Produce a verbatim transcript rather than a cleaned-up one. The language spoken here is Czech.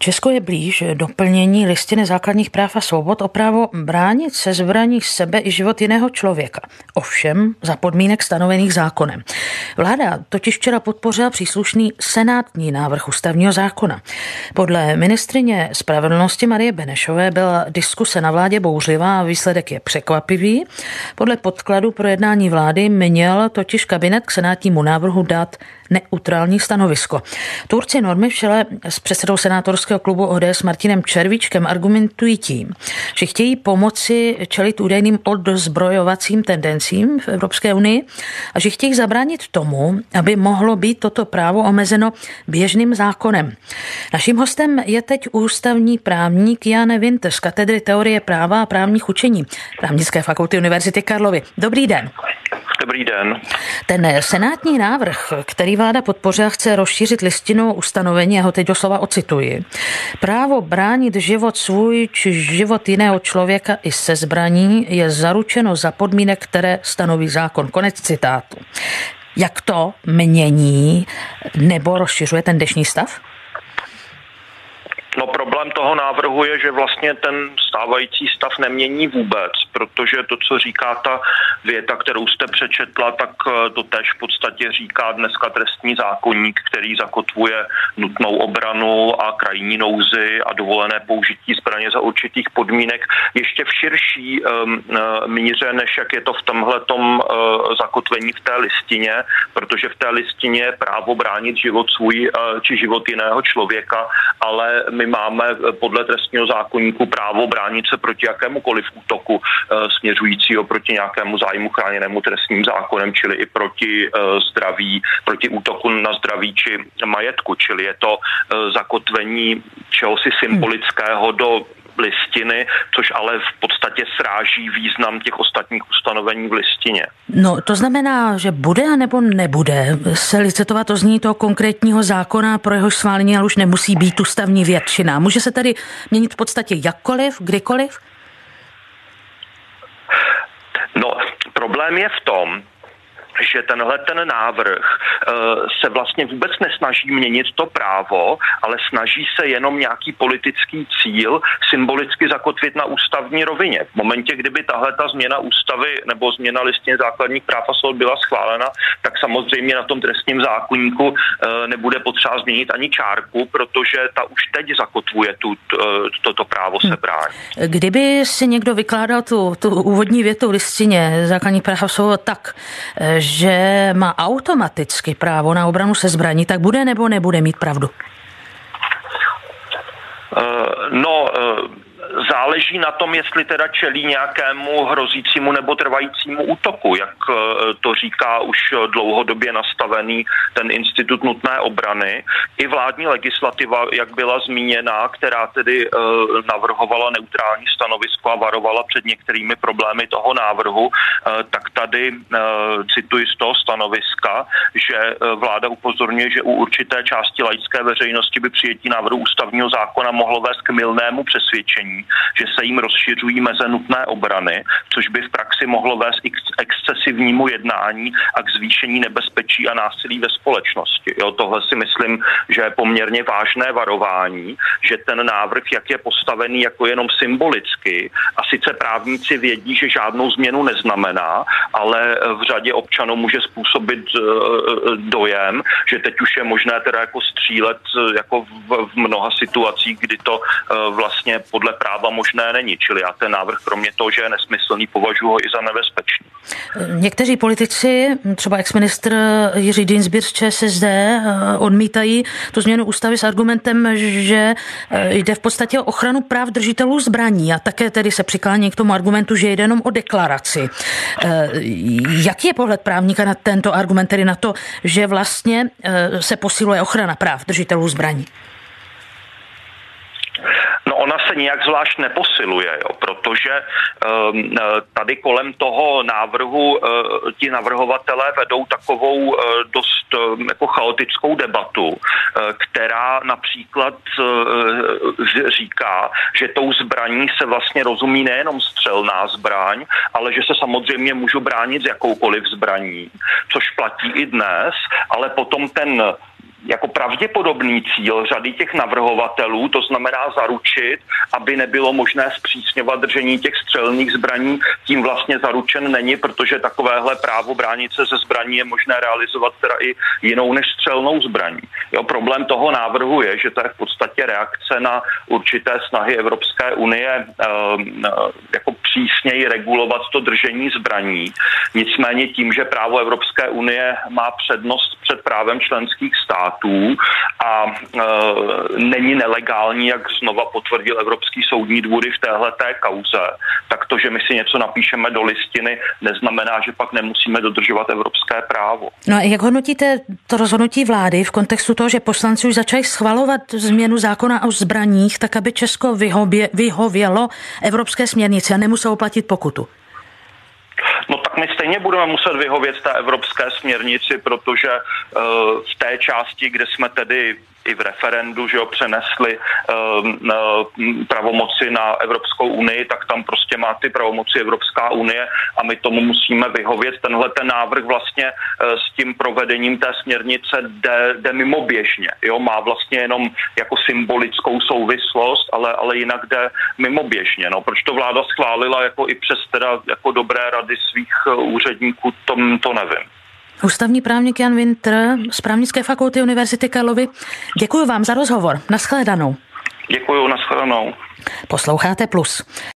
Česko je blíž doplnění listiny základních práv a svobod o právo bránit se zbraní sebe i život jiného člověka. Ovšem za podmínek stanovených zákonem. Vláda totiž včera podpořila příslušný senátní návrh ústavního zákona. Podle ministryně spravedlnosti Marie Benešové byla diskuse na vládě bouřlivá a výsledek je překvapivý. Podle podkladu pro jednání vlády měl totiž kabinet k senátnímu návrhu dát neutrální stanovisko. Tvůrci normy v čele s předsedou senátorského klubu O D S Martinem Červíčkem argumentují tím, že chtějí pomoci čelit údajným odzbrojovacím tendencím v Evropské unii a že chtějí zabránit tomu, aby mohlo být toto právo omezeno běžným zákonem. Naším hostem je teď ústavní právník Jan Wintr z katedry teorie práva a právních učení Právnické fakulty Univerzity Karlovy. Dobrý den. Dobrý den. Ten senátní návrh, který vláda podpořila, chce rozšířit listinu ustanovení, já ho teď doslova ocituji. Právo bránit život svůj či život jiného člověka i se zbraní je zaručeno za podmínek, které stanoví zákon. Konec citátu. Jak to mění nebo rozšiřuje ten dnešní stav? No, problém toho návrhu je, že vlastně ten stávající stav nemění vůbec, protože to, co říká ta věta, kterou jste přečetla, tak to též v podstatě říká dneska trestní zákoník, který zakotvuje nutnou obranu a krajní nouzi a dovolené použití zbraně za určitých podmínek ještě v širší um, míře, než jak je to v tomhletom uh, zakotvení v té listině, protože v té listině je právo bránit život svůj uh, či život jiného člověka, ale my máme podle trestního zákoníku právo bránit se proti jakémukoliv útoku e, směřujícího proti nějakému zájmu chráněnému trestním zákonem, čili i proti e, zdraví, proti útoku na zdraví či majetku, čili je to e, zakotvení čehosi symbolického do listiny, což ale v podstatě sráží význam těch ostatních ustanovení v listině. No, to znamená, že bude nebo nebude se licitovat o znění toho konkrétního zákona, pro jehož schválení ale už nemusí být ústavní většina. Může se tady měnit v podstatě jakkoliv, kdykoliv? No, problém je v tom, že tenhle ten návrh uh, se vlastně vůbec nesnaží měnit to právo, ale snaží se jenom nějaký politický cíl symbolicky zakotvit na ústavní rovině. V momentě, kdyby tahle ta změna ústavy nebo změna listiny základních práv a svobod byla schválena, tak samozřejmě na tom trestním zákoníku uh, nebude potřeba změnit ani čárku, protože ta už teď zakotvuje tu, toto právo se bránit. Kdyby si někdo vykládal tu, tu úvodní větu v listině základních práv a svobod tak, že má automaticky právo na obranu se zbraní, tak bude nebo nebude mít pravdu? Uh, no, uh... Záleží na tom, jestli teda čelí nějakému hrozícímu nebo trvajícímu útoku, jak to říká už dlouhodobě nastavený ten institut nutné obrany. I vládní legislativa, jak byla zmíněna, která tedy navrhovala neutrální stanovisko a varovala před některými problémy toho návrhu, tak tady cituji z toho stanoviska, že vláda upozorňuje, že u určité části laické veřejnosti by přijetí návrhu ústavního zákona mohlo vést k mylnému přesvědčení, že se jim rozšiřují meze nutné obrany, což by v praxi mohlo vést i k excesivnímu jednání a k zvýšení nebezpečí a násilí ve společnosti. Jo, tohle si myslím, že je poměrně vážné varování, že ten návrh, jak je postavený jako jenom symbolicky, a sice právníci vědí, že žádnou změnu neznamená, ale v řadě občanů může způsobit dojem, že teď už je možné teda jako střílet jako v, v mnoha situacích, kdy to vlastně podle práva možné není. Čili já ten návrh kromě toho, že je nesmyslný, považuji ho i za nebezpečný. Někteří politici, třeba exministr Jiří Dienstbier z ČSSD, odmítají tu změnu ústavy s argumentem, že jde v podstatě o ochranu práv držitelů zbraní a také tedy se přiklání k tomu argumentu, že jde jenom o deklaraci. Jaký je pohled právníka na tento argument, tedy na to, že vlastně se posiluje ochrana práv držitelů zbraní? No, ona se nijak zvlášť neposiluje, jo, protože um, tady kolem toho návrhu uh, ti navrhovatelé vedou takovou uh, dost um, jako chaotickou debatu, uh, která například uh, říká, že tou zbraní se vlastně rozumí nejenom střelná zbraň, ale že se samozřejmě můžu bránit s jakoukoliv zbraní, což platí i dnes, ale potom ten jako pravděpodobný cíl řady těch navrhovatelů, to znamená zaručit, aby nebylo možné zpřísňovat držení těch střelných zbraní, tím vlastně zaručen není, protože takovéhle právo bránit se ze zbraní je možné realizovat teda i jinou než střelnou zbraní. Jo, problém toho návrhu je, že to je v podstatě reakce na určité snahy Evropské unie eh, jako přísněji regulovat to držení zbraní. Nicméně tím, že právo Evropské unie má přednost před právem členských států a e, není nelegální, jak znova potvrdil Evropský soudní dvůr v téhleté kauze, tak to, že my si něco napíšeme do listiny, neznamená, že pak nemusíme dodržovat evropské právo. No a jak hodnotíte to rozhodnutí vlády v kontextu toho, že poslanci už začali schvalovat změnu zákona o zbraních, tak aby Česko vyhově, vyhovělo evropské směrnice a nemuselo platit pokutu? No tak my stejně budeme muset vyhovět té evropské směrnici, protože uh, v té části, kde jsme tedy i v referendu, že jo, přenesli uh, uh, pravomoci na Evropskou unii, tak tam prostě má ty pravomoci Evropská unie a my tomu musíme vyhovět. Tenhle ten návrh vlastně uh, s tím provedením té směrnice jde, jde mimoběžně. Jo, má vlastně jenom jako symbolickou souvislost, ale, ale jinak jde mimoběžně. No, proč to vláda schválila jako i přes teda jako dobré rady svých uh, úředníků, tom, to nevím. Ústavní právník Jan Wintr z Právnické fakulty Univerzity Karlovy. Děkuji vám za rozhovor. Nashledanou. Děkuji, nashledanou. Posloucháte Plus.